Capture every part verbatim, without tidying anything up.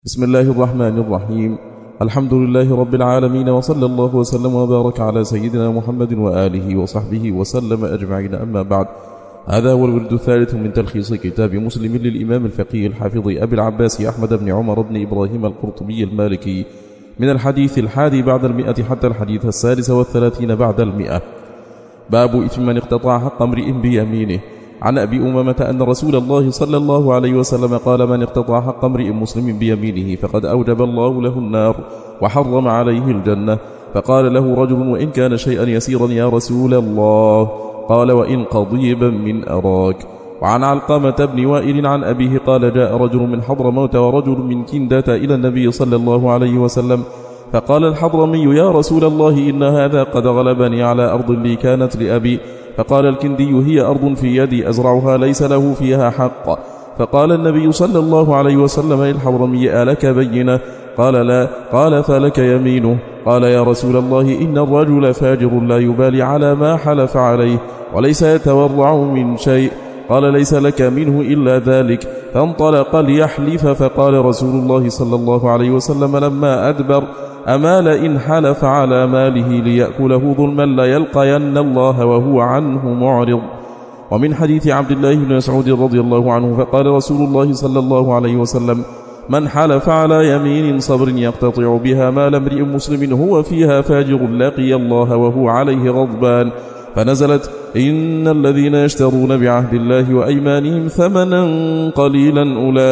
بسم الله الرحمن الرحيم. الحمد لله رب العالمين، وصلى الله وسلم وبارك على سيدنا محمد وآله وصحبه وسلم أجمعين، أما بعد. هذا هو الورد الثالث من تلخيص كتاب مسلم للإمام الفقيه الحافظ أبي العباس أحمد بن عمر بن إبراهيم القرطبي المالكي، من الحديث الحادي بعد المئة حتى الحديث السادس والثلاثين بعد المئة. باب إثم من اقتطع حق امرئ بيمينه. عن أبي أمامة أن رسول الله صلى الله عليه وسلم قال: من اقتطع حق امرئ مسلم بيمينه فقد أوجب الله له النار وحرم عليه الجنة. فقال له رجل: وإن كان شيئا يسيرا يا رسول الله؟ قال: وإن قضيبا من أراك. وعن علقمة بن وائل عن أبيه قال: جاء رجل من حضرموت ورجل من كندة إلى النبي صلى الله عليه وسلم، فقال الحضرمي: يا رسول الله، إن هذا قد غلبني على أرض لي كانت لأبي. فقال الكندي: هي أرض في يدي أزرعها ليس له فيها حق. فقال النبي صلى الله عليه وسلم للحضرمي: ألك بينة؟ قال: لا. قال: فلك يمينه. قال: يا رسول الله، إن الرجل فاجر لا يبالي على ما حلف عليه وليس يتورع من شيء. قال: ليس لك منه إلا ذلك. فانطلق ليحلف، فقال رسول الله صلى الله عليه وسلم لما أدبر: أمال إن حلف على ماله ليأكله ظلما ليلقين الله وهو عنه معرض. ومن حديث عبد الله بن مسعود رضي الله عنه فقال رسول الله صلى الله عليه وسلم: من حلف على يمين صبر يقتطع بها مال امرئ مسلم هو فيها فاجر لقي الله وهو عليه غضبان. فنزلت: إن الذين يشترون بعهد الله وأيمانهم ثمنا قليلا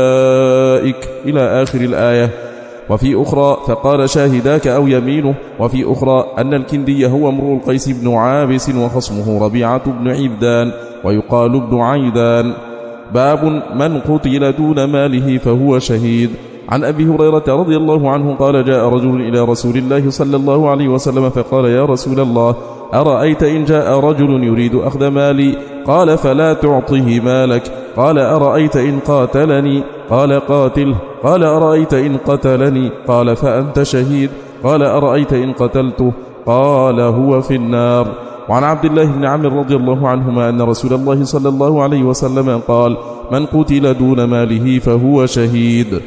أولئك، إلى آخر الآية. وفي أخرى: فقال: شاهداك أو يمينه. وفي أخرى أن الكندي هو امرؤ القيس بن عابس وخصمه ربيعة بن عبدان ويقال ابن عيدان. باب من قتل دون ماله فهو شهيد. عن أبي هريرة رضي الله عنه قال: جاء رجل إلى رسول الله صلى الله عليه وسلم فقال: يا رسول الله، أرأيت إن جاء رجل يريد أخذ مالي؟ قال: فلا تعطه مالك. قال: أرأيت إن قاتلني؟ قال: قاتله. قال: أرأيت إن قتلني؟ قال: فأنت شهيد. قال: أرأيت إن قتلته؟ قال: هو في النار. وعن عبد الله بن عمرو رضي الله عنهما أن رسول الله صلى الله عليه وسلم قال: من قتل دون ماله فهو شهيد.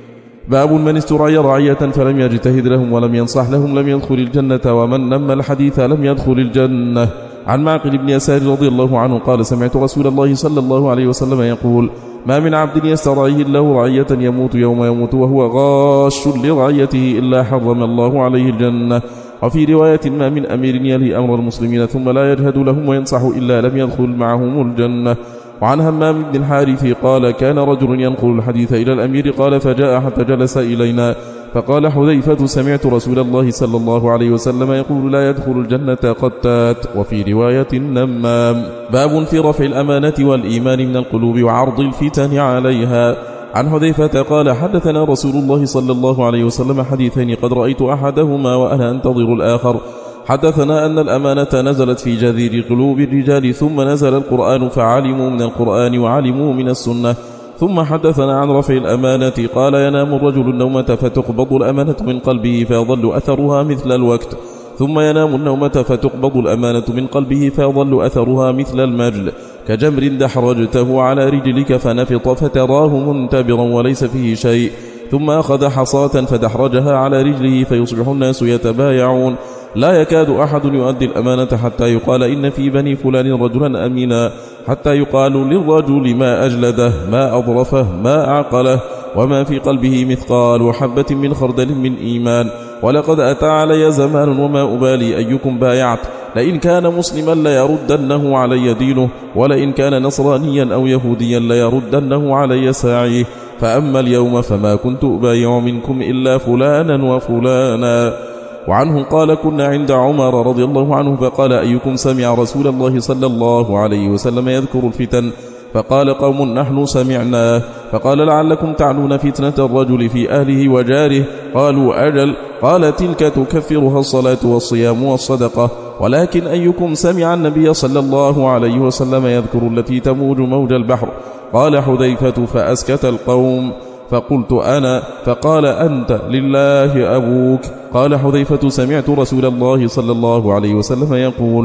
باب من استرعي رعية فلم يجتهد لهم ولم ينصح لهم لم يدخل الجنة، ومن نم الحديث لم يدخل الجنة. عن معقل بن يسار رضي الله عنه قال: سمعت رسول الله صلى الله عليه وسلم يقول: ما من عبد يسترعيه الله رعية يموت يوم يموت وهو غاش لرعيته إلا حرم الله عليه الجنة. وفي رواية: ما من أمير يلي أمر المسلمين ثم لا يجهد لهم وينصح إلا لم يدخل معهم الجنة. وعن همام بن الحارث قال: كان رجل ينقل الحديث إلى الأمير قال: فجاء حتى جلس إلينا، فقال حذيفة: سمعت رسول الله صلى الله عليه وسلم يقول: لا يدخل الجنة قتات. وفي رواية: النمام. باب في رفع الأمانة والإيمان من القلوب وعرض الفتن عليها. عن حذيفة قال: حدثنا رسول الله صلى الله عليه وسلم حديثين قد رأيت أحدهما وأنا أنتظر الآخر. حدثنا أن الأمانة نزلت في جذير قلوب الرجال، ثم نزل القرآن فعلموا من القرآن وعلموا من السنة. ثم حدثنا عن رفع الأمانة قال: ينام الرجل النومة فتقبض الأمانة من قلبه فيظل أثرها مثل الوقت، ثم ينام النومة فتقبض الأمانة من قلبه فيظل أثرها مثل المجل، كجمر دحرجته على رجلك فنفط فتراه منتبرا وليس فيه شيء، ثم أخذ حصاة فدحرجها على رجله فيصبح الناس يتبايعون، لا يكاد أحد يؤدي الأمانة حتى يقال: إن في بني فلان رجلا أمينا، حتى يقال للرجل: ما أجلده، ما أضرفه، ما أعقله، وما في قلبه مثقال حبة من خردل من إيمان. ولقد أتى علي زمان وما أبالي أيكم بايعت، لئن كان مسلما ليردنه علي دينه، ولئن كان نصرانيا أو يهوديا ليردنه علي ساعيه. فأما اليوم فما كنت أبايع منكم إلا فلانا وفلانا. وعنه قال: كنا عند عمر رضي الله عنه فقال: أيكم سمع رسول الله صلى الله عليه وسلم يذكر الفتن؟ فقال قوم: نحن سمعنا. فقال: لعلكم تعنون فتنة الرجل في أهله وجاره؟ قالوا: أجل. قال: تلك تكفرها الصلاة والصيام والصدقة. ولكن أيكم سمع النبي صلى الله عليه وسلم يذكر التي تموج موج البحر؟ قال حذيفة: فأسكت القوم. فقلت أنا. فقال: أنت لله أبوك. قال حذيفة: سمعت رسول الله صلى الله عليه وسلم يقول: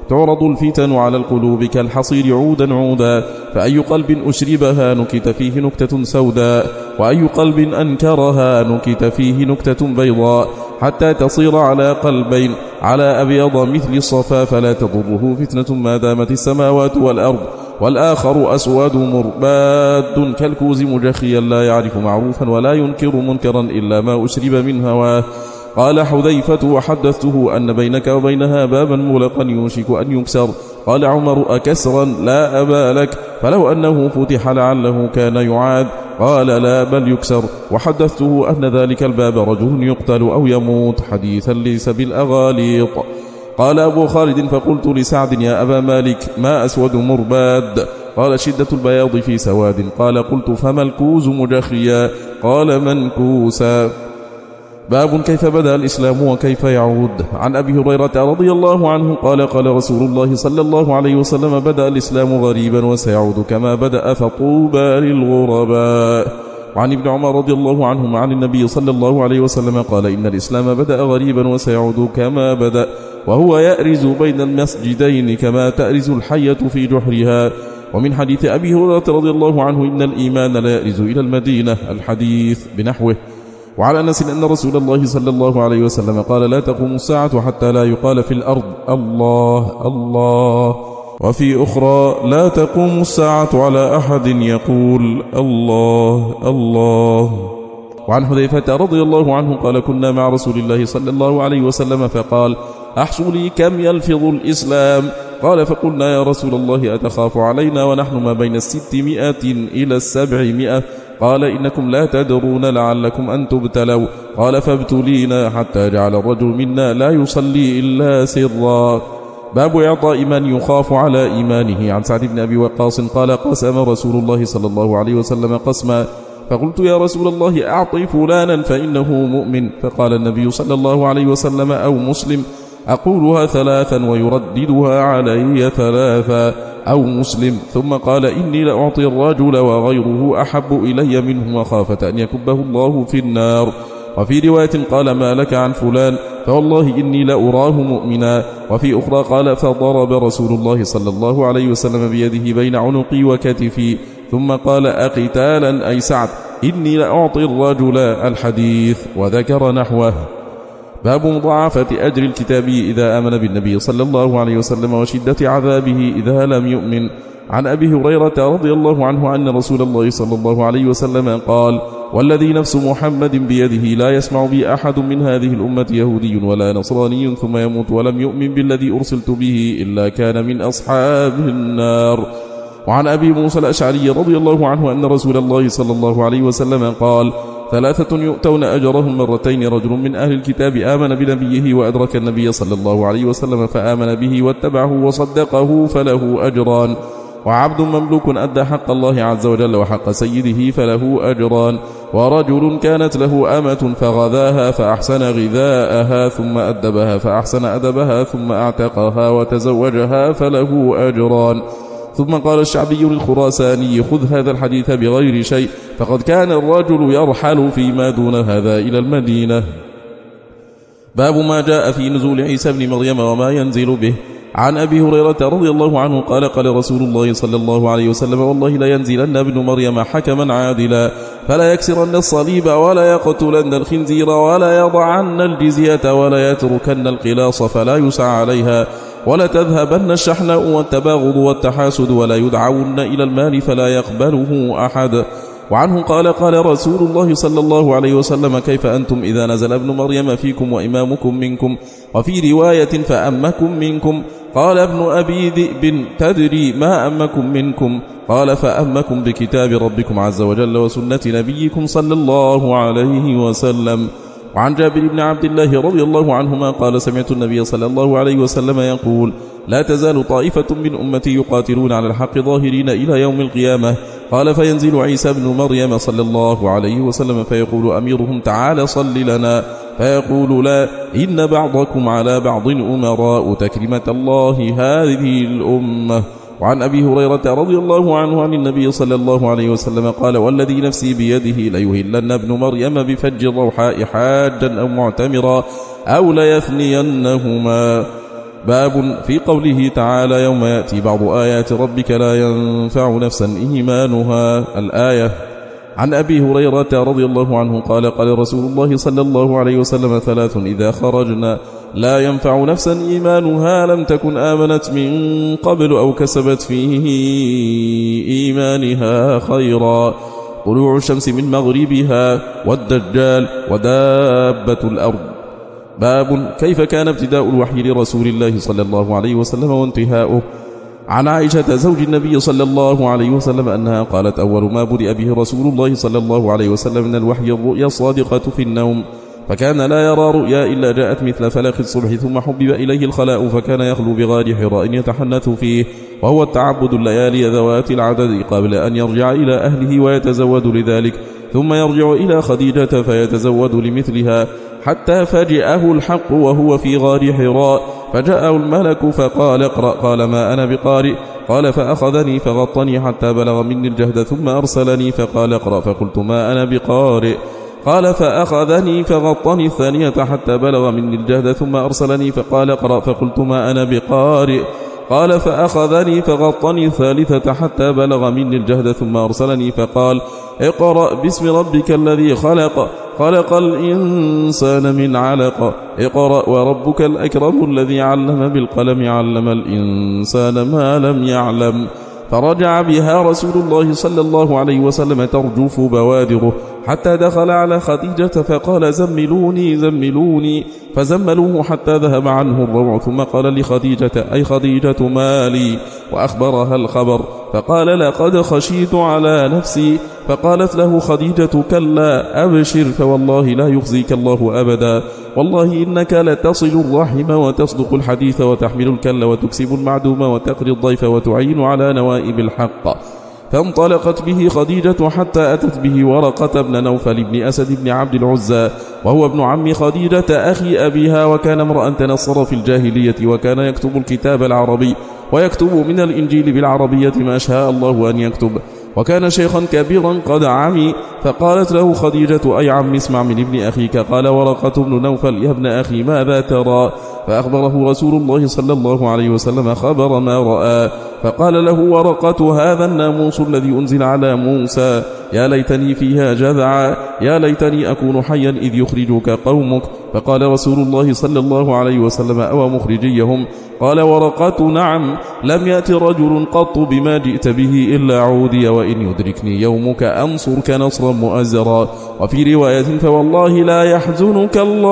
تعرض الفتن على القلوب كالحصير عودا عودا، فأي قلب أشربها نكت فيه نكتة سوداء، وأي قلب أنكرها نكت فيه نكتة بيضاء، حتى تصير على قلبين على أبيض مثل الصفا، فلا تضره فتنة ما دامت السماوات والأرض. والآخر أسود مرباد كالكوز مجخيا، لا يعرف معروفا ولا ينكر منكرا إلا ما أشرب من هواه. قال حذيفة: وحدثته أن بينك وبينها بابا مغلقا يوشك أن يكسر. قال عمر: أكسرا؟ لا أبا لك، فلو أنه فتح لعله كان يعاد. قال: لا بل يكسر. وحدثته أن ذلك الباب رجل يقتل أو يموت، حديثا ليس بالأغاليط. قال أبو خالد: فقلت لسعد: يا أبا مالك، ما أسود مرباد؟ قال: شدة البياض في سواد. قال: قلت: فما الكوز مجخيا؟ قال: منكوسا. باب كيف بدأ الإسلام وكيف يعود. عن أبي هريرة رضي الله عنه قال: قال رسول الله صلى الله عليه وسلم: بدأ الإسلام غريبا وسيعود كما بدأ، فطوبى للغرباء. وعن ابن عمر رضي الله عنهما عن النبي صلى الله عليه وسلم قال: إن الإسلام بدأ غريبا وسيعود كما بدأ، وهو يأرز بين المسجدين كما تأرز الحية في جحرها. ومن حديث أبي هريرة رضي الله عنه: إن الإيمان لا يأرز إلى المدينة، الحديث بنحوه. وعلى أنس أن رسول الله صلى الله عليه وسلم قال: لا تقوم الساعة حتى لا يقال في الأرض الله الله، وفي أخرى: لا تقوم الساعة على أحد يقول الله الله. وعن حذيفة رضي الله عنه قال: كنا مع رسول الله صلى الله عليه وسلم فقال: أحصوا لي كم يلفظ الإسلام؟ قال: فقلنا: يا رسول الله، أتخاف علينا ونحن ما بين الستمائة إلى السبعمائة؟ قال: إنكم لا تدرون لعلكم أن تبتلوا. قال: فابتلينا حتى جعل الرجل منا لا يصلي إلا سرا. باب إعطاء من يخاف على إيمانه. عن سعد بن أبي وقاص قال: قسم رسول الله صلى الله عليه وسلم قسما، فقلت: يا رسول الله، أعطي فلانا فإنه مؤمن. فقال النبي صلى الله عليه وسلم: أو مسلم. أقولها ثلاثا ويرددها علي ثلاثا، أو مسلم. ثم قال: إني لأعطي الرجل وغيره أحب إلي منه مخافة أن يكبه الله في النار. وفي رواية قال: ما لك عن فلان؟ فوالله إني لأراه مؤمنا. وفي أخرى قال: فضرب رسول الله صلى الله عليه وسلم بيده بين عنقي وكتفي، ثم قال: أقتالا أي سعد؟ إني لأعطي الرجل، الحديث، وذكر نحوه. باب مضاعفة أجر الكتابي إذا آمن بالنبي صلى الله عليه وسلم وشدة عذابه إذا لم يؤمن. عن أبي هريرة رضي الله عنه أن رسول الله صلى الله عليه وسلم قال: والذي نفس محمد بيده لا يسمع بي أحد من هذه الأمة يهودي ولا نصراني ثم يموت ولم يؤمن بالذي أرسلت به إلا كان من أصحاب النار. وعن أبي موسى الأشعري رضي الله عنه أن رسول الله صلى الله عليه وسلم قال: ثلاثة يؤتون أجرهم مرتين: رجل من أهل الكتاب آمن بنبيه وأدرك النبي صلى الله عليه وسلم فآمن به واتبعه وصدقه فله أجران، وعبد مملوك أدى حق الله عز وجل وحق سيده فله أجران، ورجل كانت له أمة فغذاها فأحسن غذاءها ثم أدبها فأحسن أدبها ثم أعتقها وتزوجها فله أجران. ثم قال الشعبي للخراساني: خذ هذا الحديث بغير شيء، فقد كان الرجل يرحل فيما دون هذا إلى المدينة. باب ما جاء في نزول عيسى بن مريم وما ينزل به. عن أبي هريرة رضي الله عنه قال: قال رسول الله صلى الله عليه وسلم: والله لا ينزلن ابن مريم حكما عادلا، فلا يكسرن الصليب ولا يقتلن الخنزير ولا يضعن الجزية ولا يتركن القلاص فلا يسعى عليها، ولا تذهبن الشحناء والتباغض والتحاسد، ولا يدعون إلى المال فلا يقبله أحد. وعنه قال: قال رسول الله صلى الله عليه وسلم: كيف أنتم إذا نزل ابن مريم فيكم وإمامكم منكم؟ وفي رواية: فأمكم منكم. قال ابن أبي ذئب: تدري ما أمكم منكم؟ قال: فأمكم بكتاب ربكم عز وجل وسنة نبيكم صلى الله عليه وسلم. وعن جابر بن عبد الله رضي الله عنهما قال: سمعت النبي صلى الله عليه وسلم يقول: لا تزال طائفة من أمتي يقاتلون على الحق ظاهرين إلى يوم القيامة. قال: فينزل عيسى بن مريم صلى الله عليه وسلم فيقول أميرهم: تعال صل لنا، فيقول: لا، إن بعضكم على بعض أمراء تكرمة الله هذه الأمة. وعن أبي هريرة رضي الله عنه عن النبي صلى الله عليه وسلم قال: والذي نفسي بيده ليهلن ابن مريم بفج الروحاء حاجا أو معتمرا أو ليثنينهما. باب في قوله تعالى يوم يأتي بعض آيات ربك لا ينفع نفسا إيمانها الآية. عن أبي هريرة رضي الله عنه قال قال رسول الله صلى الله عليه وسلم ثلاث إذا خرجنا لا ينفع نفسا إيمانها لم تكن آمنت من قبل أو كسبت فيه إيمانها خيرا: طلوع الشمس من مغربها والدجال ودابة الأرض. باب كيف كان ابتداء الوحي لرسول الله صلى الله عليه وسلم وانتهاؤه. عن عائشة زوج النبي صلى الله عليه وسلم أنها قالت: أول ما بدأ به رسول الله صلى الله عليه وسلم من الوحي الرؤيا الصادقة في النوم، فكان لا يرى رؤيا إلا جاءت مثل فلق الصبح، ثم حبب إليه الخلاء فكان يخلو بغار حراء يتحنث فيه، وهو التعبد الليالي ذوات العدد قبل أن يرجع إلى أهله ويتزود لذلك، ثم يرجع إلى خديجة فيتزود لمثلها، حتى فجأه الحق وهو في غار حراء، فجاءه الملك فقال: اقرأ. قال: ما أنا بقارئ. قال: فأخذني فغطني حتى بلغ مني الجهد، ثم أرسلني فقال: اقرأ. فقلت: ما أنا بقارئ. قال: فأخذني فغطني الثانية حتى بلغ مني الجهد، ثم أرسلني فقال: اقرأ. فقلت: ما أنا بقارئ. قال: فأخذني فغطني الثالثة حتى بلغ مني الجهد، ثم أرسلني فقال: اقرأ باسم ربك الذي خلق خلق الإنسان من علق اقرأ وربك الأكرم الذي علم بالقلم علم الإنسان ما لم يعلم. فرجع بها رسول الله صلى الله عليه وسلم ترجف بوادره، حتى دخل على خديجة فقال: زملوني زملوني، فزملوه حتى ذهب عنه الروع، ثم قال لخديجة: أي خديجة مالي، وأخبرها الخبر، فقال: لقد خشيت على نفسي. فقالت له خديجة: كلا أبشر، فوالله لا يخزيك الله أبدا، والله إنك لتصل الرحم وتصدق الحديث وتحمل الكل وتكسب المعدوم وتقري الضيف وتعين على نوائب الحق. فانطلقت به خديجة حتى أتت به ورقة بن نوفل بن أسد بن عبد العزى، وهو ابن عم خديجة أخي أبيها، وكان امرأ تنصر في الجاهلية، وكان يكتب الكتاب العربي ويكتب من الإنجيل بالعربية ما شاء الله أن يكتب، وكان شيخا كبيرا قد عمي. فقالت له خديجة: أي عم اسمع من ابن أخيك. قال ورقة بن نوفل: يا ابن أخي ماذا ترى؟ فأخبره رسول الله صلى الله عليه وسلم خبر ما رأى، فقال له ورقة: هذا الناموس الذي أنزل على موسى، يا ليتني فيها جذعا، يا ليتني أكون حيا إذ يخرجك قومك. فقال رسول الله صلى الله عليه وسلم: أو مخرجيهم؟ قال ورقة: نعم، لم يأت رجل قط بما جئت به إلا عودي، وإن يدركني يومك أنصرك نصرا مؤزرا. وفي رواية: فوالله لا يحزنك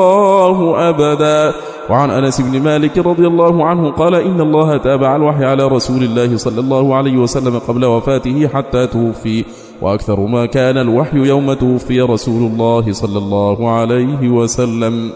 الله أبدا. وعن أنس بن مالك رضي الله عنه قال: إن الله تابع الوحي على رسول الله صلى الله عليه وسلم قبل وفاته حتى توفي، وأكثر ما كان الوحي يوم توفي رسول الله صلى الله عليه وسلم.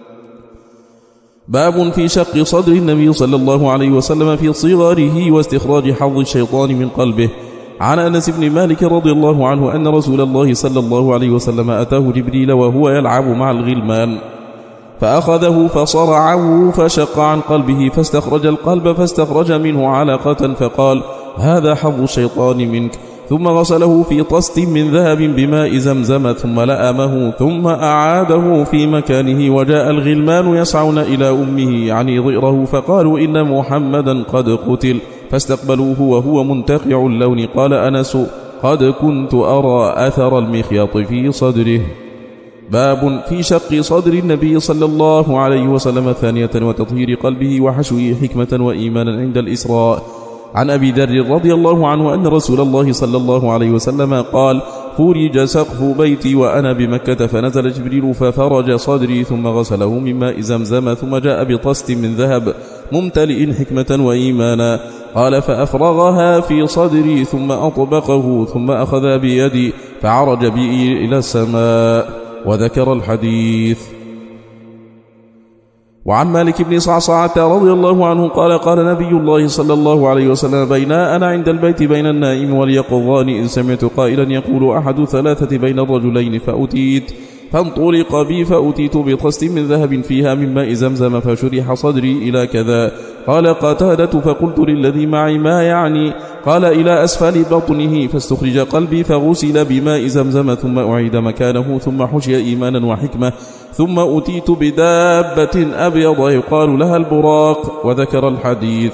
باب في شق صدر النبي صلى الله عليه وسلم في صغره واستخراج حظ الشيطان من قلبه. عن أنس بن مالك رضي الله عنه أن رسول الله صلى الله عليه وسلم أتاه جبريل وهو يلعب مع الغلمان، فأخذه فصرعه فشق عن قلبه، فاستخرج القلب فاستخرج منه علقة، فقال: هذا حظ الشيطان منك. ثم غسله في طست من ذهب بماء زمزم، ثم لأمه، ثم أعاده في مكانه. وجاء الغلمان يسعون إلى أمه يعني ضئره، فقالوا: إن محمدا قد قتل، فاستقبلوه وهو منتقع اللون. قال أنس: قد كنت أرى أثر المخيط في صدره. باب في شق صدر النبي صلى الله عليه وسلم ثانية وتطهير قلبه وحشوه حكمة وإيمانا عند الإسراء. عن أبي ذر رضي الله عنه أن رسول الله صلى الله عليه وسلم قال: فرج سقف بيتي وأنا بمكة، فنزل جبريل ففرج صدري، ثم غسله من ماء زمزم، ثم جاء بطست من ذهب ممتلئ حكمة وإيمانا. قال: فأفرغها في صدري، ثم أطبقه، ثم أخذ بيدي فعرج بي إلى السماء. وذكر الحديث. وعن مالك بن صعصعة رضي الله عنه قال: قال نبي الله صلى الله عليه وسلم: بين أنا عند البيت بين النائم واليقظان، إن سمعت قائلا يقول أحد ثلاثة بين الرجلين، فأتيت فانطلق بي فأتيت بطست من ذهب فيها من ماء زمزم، فشرح صدري إلى كذا. قال قتادة: فقلت للذي معي: ما يعني؟ قال إلى أسفل بطنه، فاستخرج قلبي فغسل بماء زمزم ثم أعيد مكانه، ثم حشي إيمانا وحكمة، ثم أتيت بدابة أبيض يقال لها البراق. وذكر الحديث.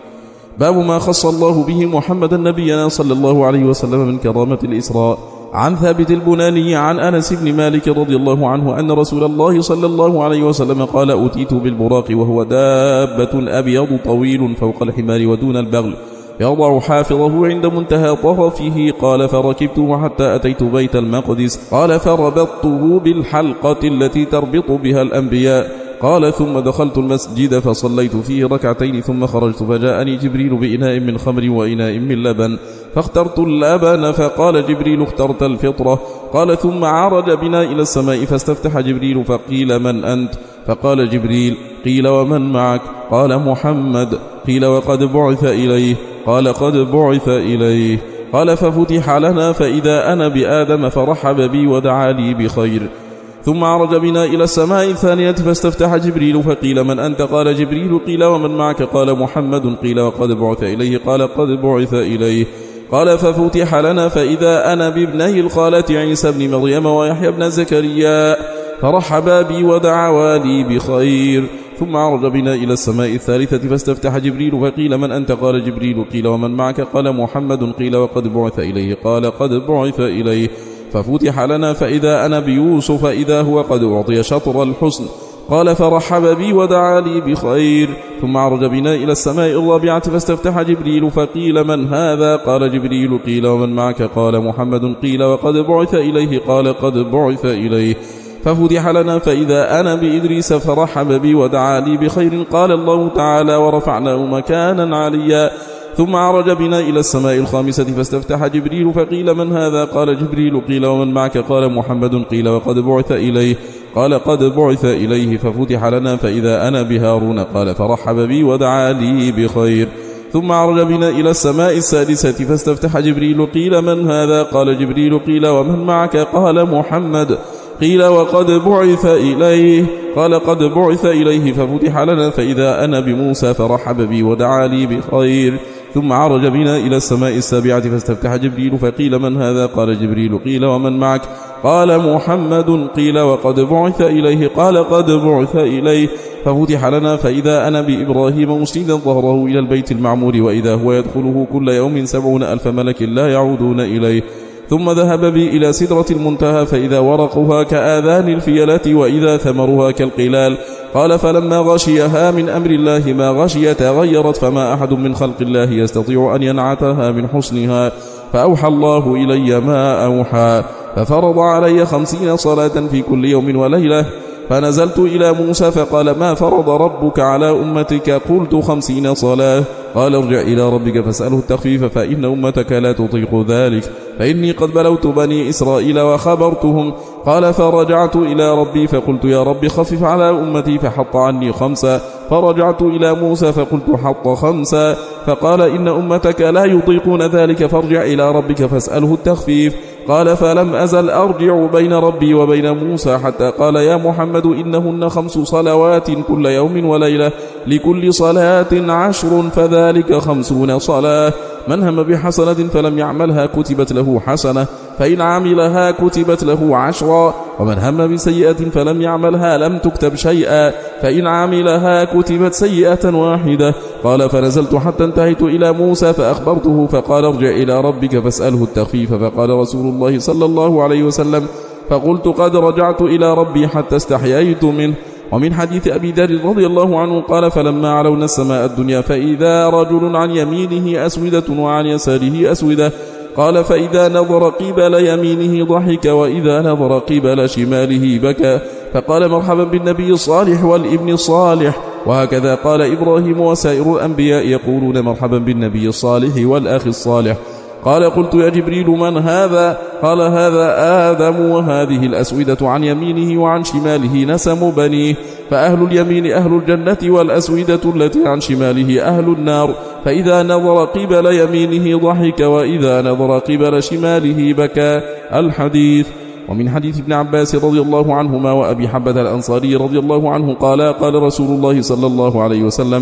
باب ما خص الله به محمد نبينا صلى الله عليه وسلم من كرامة الإسراء. عن ثابت البناني عن أنس بن مالك رضي الله عنه أن رسول الله صلى الله عليه وسلم قال: أتيت بالبراق وهو دابة أبيض طويل فوق الحمار ودون البغل، يضع حافظه عند منتهى طرفه. قال: فركبته حتى أتيت بيت المقدس. قال: فربطته بالحلقة التي تربط بها الأنبياء. قال: ثم دخلت المسجد فصليت فيه ركعتين، ثم خرجت فجاءني جبريل بإناء من خمر وإناء من لبن، فاخترت اللبن، فقال جبريل: اخترت الفطرة. قال: ثم عرج بنا إلى السماء فاستفتح جبريل، فقيل: من أنت؟ فقال جبريل: قيل: ومن معك؟ قال: محمد. قيل: وقد بعث إليه؟ قال: قد بعث إليه. قال: ففتح لنا فإذا أنا بآدم، فرحب بي ودعا لي بخير. ثم عرج بنا إلى السماء الثانية فاستفتح جبريل، فقيل: من أنت؟ قال جبريل: قيل: ومن معك؟ قال: محمد. قيل: وقد بعث إليه؟ قال: قد بعث إليه. قال: ففتح لنا فإذا أنا بابني الخالة عيسى بن مريم ويحيى بن زكريا، فرحبا بي ودعوا لي بخير. ثم عرج بنا إلى السماء الثالثة فاستفتح جبريل، فقيل: من أنت؟ قال جبريل: قيل: ومن معك؟ قال: محمد. قيل: وقد بعث إليه؟ قال: قد بعث إليه. ففتح لنا فإذا أنا بيوسف إذا هو قد أعطي شطر الحسن. قال: فرحب بي ودعا لي بخير. ثم عرج بنا إلى السماء الرابعة فاستفتح جبريل، فقيل: من هذا؟ قال جبريل: قيل: ومن معك؟ قال: محمد. قيل: وقد بعث إليه؟ قال: قد بعث إليه. ففتح لنا فإذا أنا بإدريس، فرحب بي ودعا لي بخير. قال الله تعالى: ورفعناه مكانا عليا. ثم عرج بنا إلى السماء الخامسة فاستفتح جبريل، فقيل: من هذا؟ قال جبريل: قيل: ومن معك؟ قال: محمد. قيل: وقد بعث إليه؟ قال: قد بعث إليه. ففتح لنا فإذا أنا بهارون. قال: فرحب بي ودعا لي بخير. ثم عرج بنا إلى السماء السادسة فاستفتح جبريل. قيل: من هذا؟ قال جبريل: قيل: ومن معك؟ قال: محمد. قيل: وقد بعث إليه؟ قال: قد بعث إليه. ففتح لنا فإذا أنا بموسى، فرحب بي ودعا لي بخير. ثم عرج بنا إلى السماء السابعة فاستفتح جبريل، فقيل: من هذا؟ قال جبريل: قيل: ومن معك؟ قال: محمد. قيل: وقد بعث إليه؟ قال: قد بعث إليه. ففتح لنا فإذا أنا بإبراهيم مسندا ظهره إلى البيت المعمور، وإذا هو يدخله كل يوم سبعون ألف ملك لا يعودون إليه. ثم ذهب بي إلى سدرة المنتهى، فإذا ورقها كآذان الفيلة وإذا ثمرها كالقلال. قال: فلما غشيها من أمر الله ما غشي تغيرت، فما أحد من خلق الله يستطيع أن ينعتها من حسنها. فأوحى الله إلي ما أوحى، ففرض علي خمسين صلاة في كل يوم وليلة. فنزلت إلى موسى فقال: ما فرض ربك على أمتك؟ قلت: خمسين صلاة. قال: ارجع إلى ربك فاسأله التخفيف، فإن أمتك لا تطيق ذلك، فإني قد بلوت بني إسرائيل وخبرتهم. قال: فرجعت إلى ربي فقلت: يا رب خفف على أمتي، فحط عني خمسا. فرجعت إلى موسى فقلت: حط خمسا. فقال: إن أمتك لا يطيقون ذلك، فارجع إلى ربك فاسأله التخفيف. قال: فلم أزل أرجع بين ربي وبين موسى حتى قال: يا محمد إنهن خمس صلوات كل يوم وليلة، لكل صلاة عشر، فذلك خمسون صلاة. من هم بحسنة فلم يعملها كتبت له حسنة، فإن عملها كتبت له عشرا. ومن هم بسيئة فلم يعملها لم تكتب شيئا، فإن عملها كتبت سيئة واحدة. قال: فنزلت حتى انتهيت إلى موسى فأخبرته، فقال: ارجع إلى ربك فاسأله التخفيف. فقال رسول الله صلى الله عليه وسلم: فقلت: قد رجعت إلى ربي حتى استحييت منه. ومن حديث أبي ذر رضي الله عنه قال: فلما علونا السماء الدنيا فإذا رجل عن يمينه أسودة وعن يساره أسودة. قال: فإذا نظر قبل يمينه ضحك، وإذا نظر قبل شماله بكى. فقال: مرحبا بالنبي الصالح والابن الصالح. وهكذا قال إبراهيم وسائر الأنبياء يقولون مرحبا بالنبي الصالح والأخ الصالح. قال: قلت: يا جبريل من هذا؟ قال: هذا آدم، وهذه الأسودة عن يمينه وعن شماله نسم بنيه، فأهل اليمين أهل الجنة، والأسودة التي عن شماله أهل النار. فإذا نظر قبل يمينه ضحك، وإذا نظر قبل شماله بكى. الحديث. ومن حديث ابن عباس رضي الله عنهما وأبي حبة الأنصاري رضي الله عنه قال: قال رسول الله صلى الله عليه وسلم: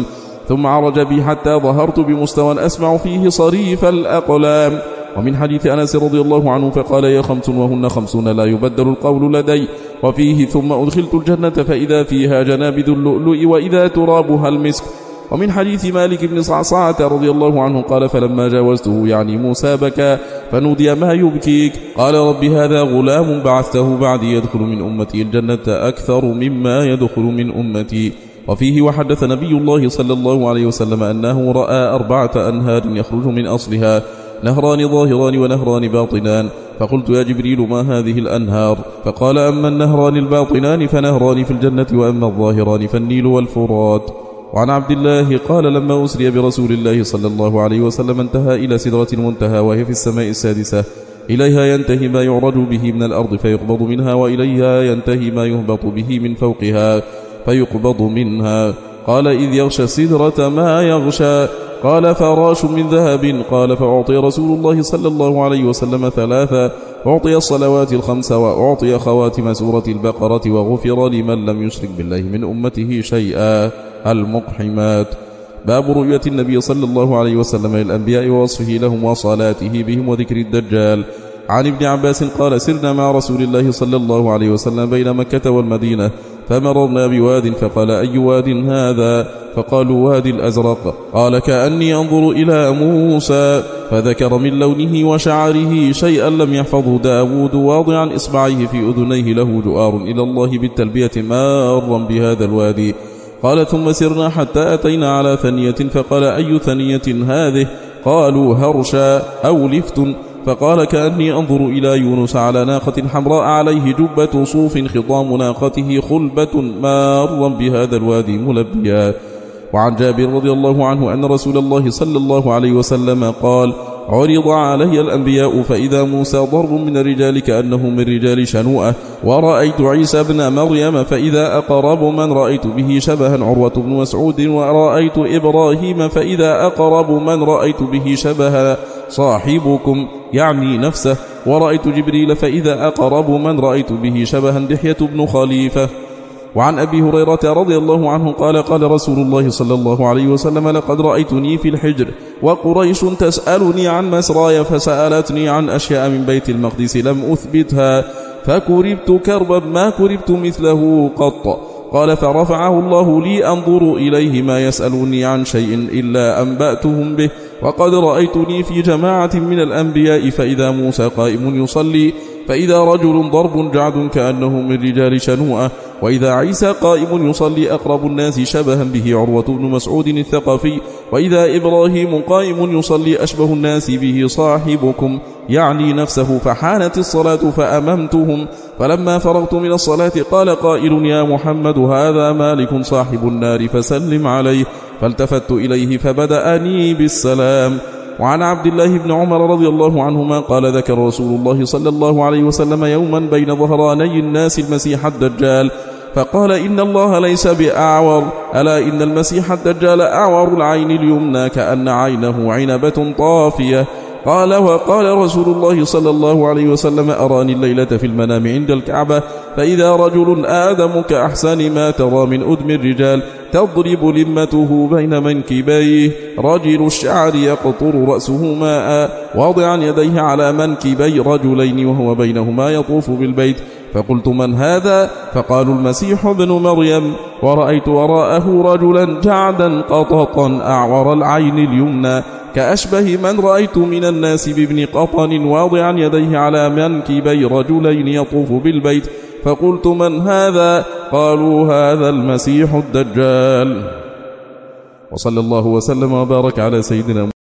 ثم عرج بي حتى ظهرت بمستوى أسمع فيه صريف الأقلام. ومن حديث أنس رضي الله عنه فقال يا خمس وهن خمسون لا يبدل القول لدي. وفيه ثم أدخلت الجنة فإذا فيها جنابذ اللؤلؤ وإذا ترابها المسك. ومن حديث مالك بن صعصعة رضي الله عنه قال فلما جاوزته يعني موسى بكى فنودي ما يبكيك؟ قال رب هذا غلام بعثته بعدي يدخل من أمتي الجنة أكثر مما يدخل من أمتي. وفيه وحدث نبي الله صلى الله عليه وسلم أنه رأى أربعة أنهار يخرج من أصلها نهران ظاهران ونهران باطنان. فقلت يا جبريل ما هذه الأنهار؟ فقال أما النهران الباطنان فنهران في الجنة وأما الظاهران فالنيل والفرات. وعن عبد الله قال لما أسري برسول الله صلى الله عليه وسلم انتهى إلى سدرة المنتهى وهي في السماء السادسة إليها ينتهي ما يعرج به من الأرض فيقبض منها وإليها ينتهي ما يهبط به من فوقها فيقبض منها. قال إذ يغشى السدرة ما يغشى؟ قال فراش من ذهب. قال فأعطي رسول الله صلى الله عليه وسلم ثلاثة أعطي الصلوات الخمس وأعطي خواتم سورة البقرة وغفر لمن لم يشرك بالله من أمته شيئا. المقحمات. باب رؤية النبي صلى الله عليه وسلم للأنبياء ووصفه لهم وصلاته بهم وذكر الدجال. عن ابن عباس قال سرنا مع رسول الله صلى الله عليه وسلم بين مكة والمدينة فمررنا بواد فقال أي واد هذا؟ فقالوا وادي الأزرق. قال كأني أنظر إلى موسى فذكر من لونه وشعره شيئا لم يحفظه داود واضعا إصبعيه في أذنيه له جؤار إلى الله بالتلبية مارا بهذا الوادي. قال ثم سرنا حتى أتينا على ثنية فقال أي ثنية هذه؟ قالوا هرشا أو لفت. فقال كأني أنظر إلى يونس على ناقة حمراء عليه جبة صوف خطام ناقته خلبة مارا بهذا الوادي ملبيا. وعن جابر رضي الله عنه أن رسول الله صلى الله عليه وسلم قال عرض علي الأنبياء فإذا موسى ضرب من الرجال كأنه من رجال شنوءة ورأيت عيسى بن مريم فإذا أقرب من رأيت به شبها عروة بن مسعود ورأيت إبراهيم فإذا أقرب من رأيت به شبها صاحبكم يعني نفسه ورأيت جبريل فإذا أقرب من رأيت به شبها دحية بن خليفة. وعن أبي هريرة رضي الله عنه قال قال رسول الله صلى الله عليه وسلم لقد رأيتني في الحجر وقريش تسألني عن مسراي فسألتني عن أشياء من بيت المقدس لم أثبتها فكربت كربا ما كربت مثله قط. قال فرفعه الله لي أنظر إليه ما يسألوني عن شيء إلا أنبأتهم به. وقد رأيتني في جماعة من الأنبياء فإذا موسى قائم يصلي فإذا رجل ضرب جعد كأنه من رجال شنوءة وإذا عيسى قائم يصلي أقرب الناس شبها به عروة بن مسعود الثقفي وإذا إبراهيم قائم يصلي أشبه الناس به صاحبكم يعني نفسه. فحانت الصلاة فأممتهم فلما فرغت من الصلاة قال قائل يا محمد هذا مالك صاحب النار فسلم عليه فالتفت إليه فبدأني بالسلام. وعن عبد الله بن عمر رضي الله عنهما قال ذكر رسول الله صلى الله عليه وسلم يوما بين ظهراني الناس المسيح الدجال فقال إن الله ليس بأعور ألا إن المسيح الدجال أعور العين اليمنى كأن عينه عنبة طافية. قال وقال رسول الله صلى الله عليه وسلم أراني الليلة في المنام عند الكعبة فإذا رجل آدم كأحسن ما ترى من أدم الرجال تضرب لمته بين منكبيه رجل الشعر يقطر رأسه ماء واضعا يديه على منكبي رجلين وهو بينهما يطوف بالبيت. فقلت من هذا؟ فقالوا المسيح ابن مريم. ورأيت وراءه رجلا جعدا قططا أعور العين اليمنى كأشبه من رأيت من الناس بابن قطن واضعا يديه على منكبي رجلين يطوف بالبيت. فقلت من هذا؟ قالوا هذا المسيح الدجال. وصلى الله وسلم وبارك على سيدنا